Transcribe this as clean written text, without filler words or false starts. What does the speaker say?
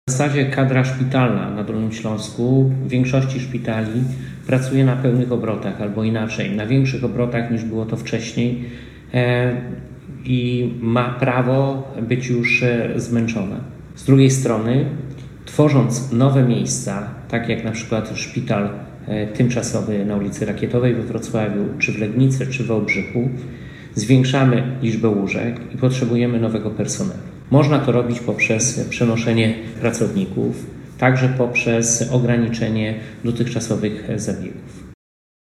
W zasadzie kadra szpitalna na Dolnym Śląsku w większości szpitali pracuje na pełnych obrotach, albo inaczej, na większych obrotach niż było to wcześniej i ma prawo być już zmęczona. Z drugiej strony, tworząc nowe miejsca, tak jak na przykład szpital tymczasowy na ulicy Rakietowej we Wrocławiu, czy w Legnicy, czy w Wałbrzychu, zwiększamy liczbę łóżek i potrzebujemy nowego personelu. Można to robić poprzez przenoszenie pracowników, także poprzez ograniczenie dotychczasowych zabiegów.